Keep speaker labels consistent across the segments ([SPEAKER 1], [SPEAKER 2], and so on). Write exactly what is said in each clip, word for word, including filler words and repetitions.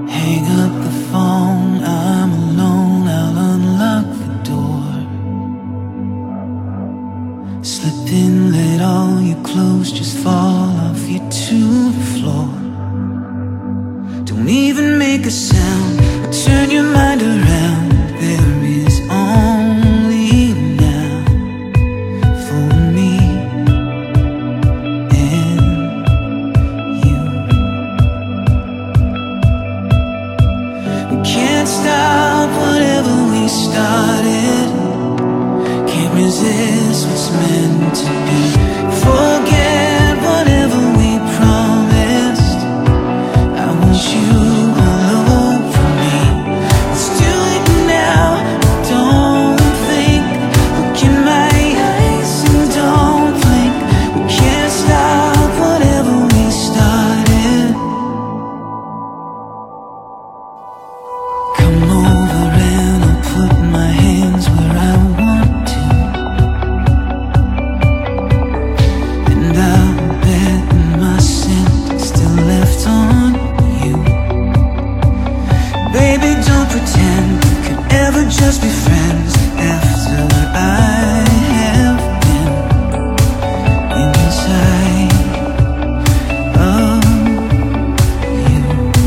[SPEAKER 1] Hang up the phone, I'm alone, I'll unlock the door. Slip in, let all your clothes just fall off you to the floor. Don't even make a sound, turn your mind around. There is only now for me and you. We can't stop whatever we started. Can't resist what's meant to be. Forget whatever we promised. I want you all over me. Let's do it now. Don't think. Look in my eyes and don't blink. We can't stop whatever we started. Come over and I'll put my hands where I want to, and I'll bet my scent is still left on you. Baby, don't pretend we could ever just be friends after I have been inside of you.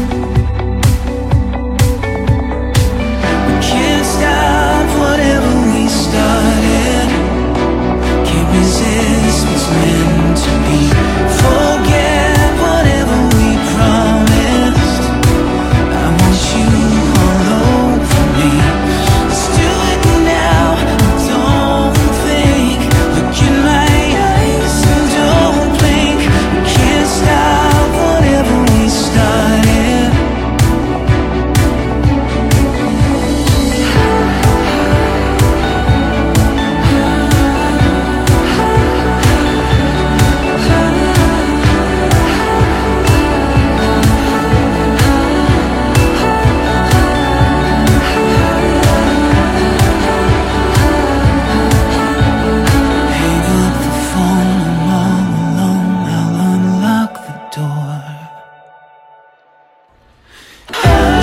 [SPEAKER 1] We can't stop whatever we started. Can't resist what's meant to be. Forget whatever we promised. I want you all over me. Let's do it now. Don't think. Look in my eyes and don't blink. We can't stop whatever we started. Hang up the phone, I'm all alone, I'll unlock the door.